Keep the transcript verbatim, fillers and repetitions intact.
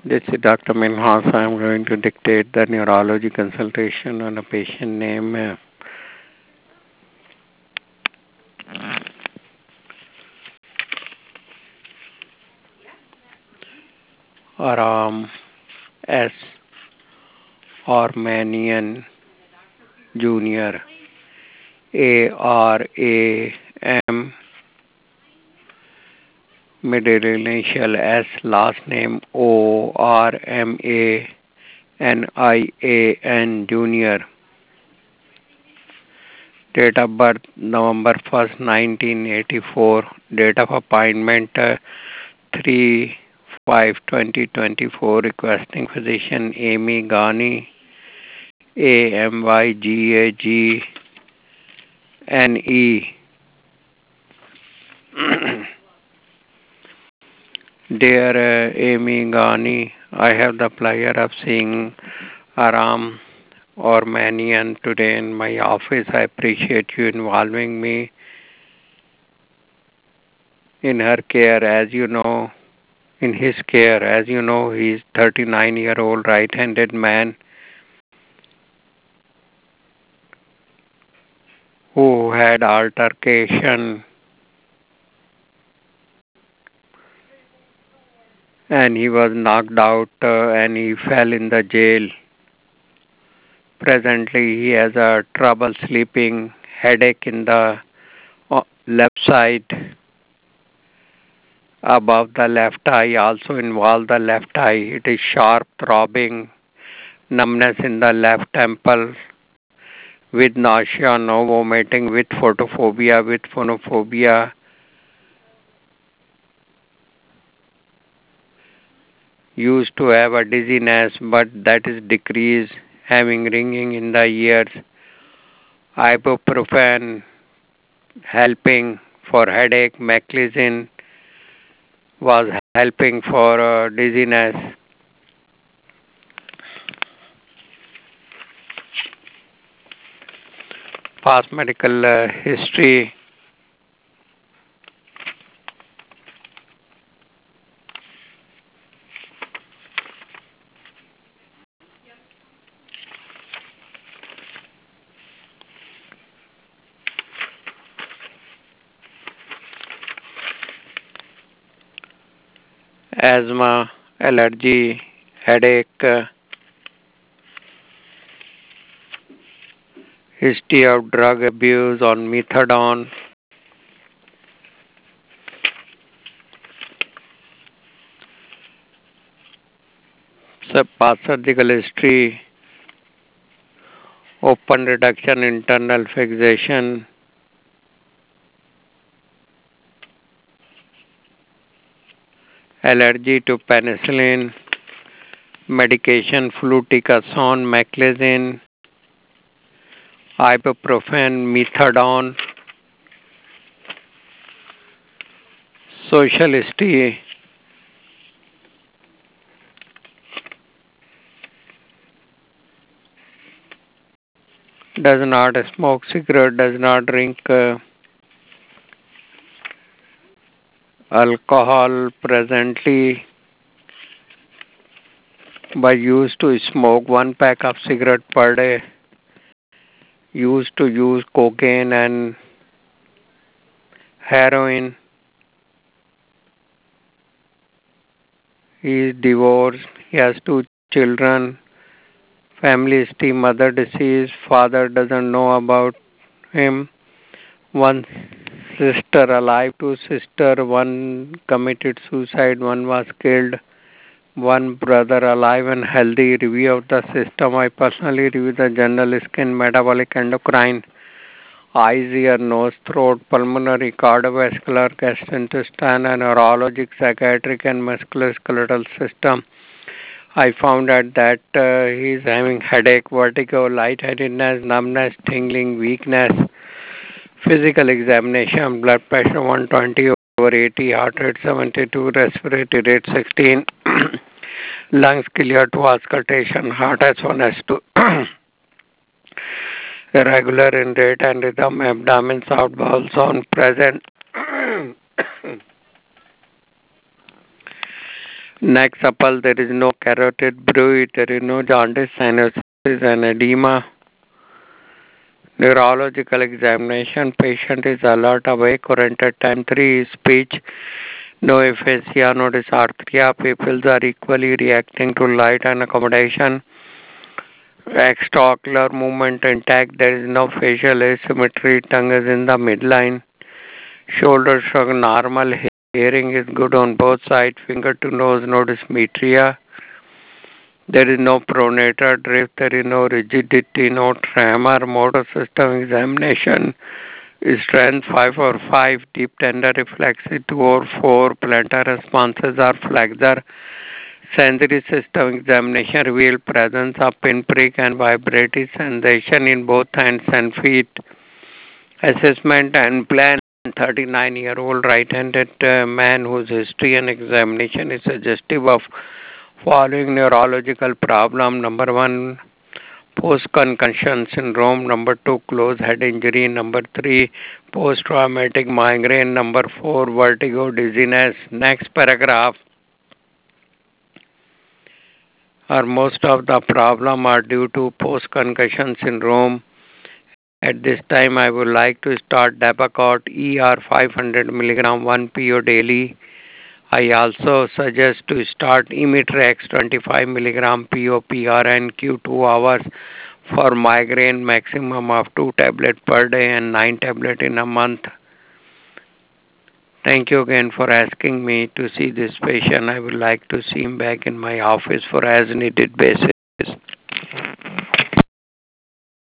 This is Doctor Minhas. I am going to dictate the neurology consultation on a patient name uh, Aram S. Armanian Junior A R A M middle initial S, last name O R M A N I A N Junior. Date of birth November first, nineteen eighty-four. Date of appointment uh, three five twenty twenty-four. Requesting physician Amy Ghani, A M Y G A G N E. Dear uh, Amy Ghani, I have the pleasure of seeing Aram Ormanian today in my office. I appreciate you involving me in her care. As you know, in his care, as you know, he is thirty-nine year old right-handed man who had altercation and he was knocked out uh, and he fell in the jail. Presently, he has a trouble sleeping, headache in the uh, left side, above the left eye, also involve the left eye. It is sharp throbbing, numbness in the left temple, with nausea, no vomiting, with photophobia, with phonophobia. Used to have a dizziness, but that is decreased, having ringing in the ears. Ibuprofen helping for headache, meclizine was helping for uh, dizziness. Past medical uh, history. Asthma, allergy, headache, uh, history of drug abuse on methadone, past surgical history, open reduction, internal fixation, allergy to penicillin, medication, fluticasone, meclizine, ibuprofen, methadone, social history, does not smoke cigarette, does not drink uh, alcohol presently, but used to smoke one pack of cigarette per day, used to use cocaine and heroin. He is divorced, he has two children, family history, mother deceased, father doesn't know about him, one sister alive, two sister, one committed suicide, one was killed, one brother alive and healthy. Review of the system. I personally review the general skin, metabolic, endocrine, eyes, ear, nose, throat, pulmonary, cardiovascular, gastrointestinal, and neurologic, psychiatric, and musculoskeletal system. I found out that uh, he is having headache, vertigo, lightheadedness, numbness, tingling, weakness. Physical examination, blood pressure one twenty over eighty, heart rate seventy-two, respiratory rate sixteen, lungs clear to auscultation, heart S one S two, irregular in rate and rhythm, abdomen, soft bowel sound present. Next supple, there is no carotid bruit, there is no jaundice, cyanosis and edema. Neurological examination, patient is alert, awake, oriented. Time three, speech, no aphasia, no dysarthria. Pupils are equally reacting to light and accommodation. Extraocular movement intact, there is no facial asymmetry, tongue is in the midline. Shoulder shrug normal, hearing is good on both sides, finger to nose, no dysmetria. There is no pronator drift, there is no rigidity, no tremor, motor system examination, strength five or five, deep tender reflexes two or four, plantar responses are flexor. Sensory system examination reveal presence of pinprick and vibratory sensation in both hands and feet. Assessment and plan. thirty-nine-year-old right-handed uh, man whose history and examination is suggestive of following neurological problem. Number one, post-concussion syndrome. Number two, closed head injury. Number three, post-traumatic migraine. Number four, vertigo, dizziness. Next paragraph. Or most of the problem are due to post-concussion syndrome. At this time, I would like to start Dapacort E R five hundred milligram one P O daily. I also suggest to start Imitrex twenty-five milligram P O P R N Q two hours for migraine, maximum of two tablets per day and nine tablets in a month. Thank you again for asking me to see this patient. I would like to see him back in my office for as needed basis.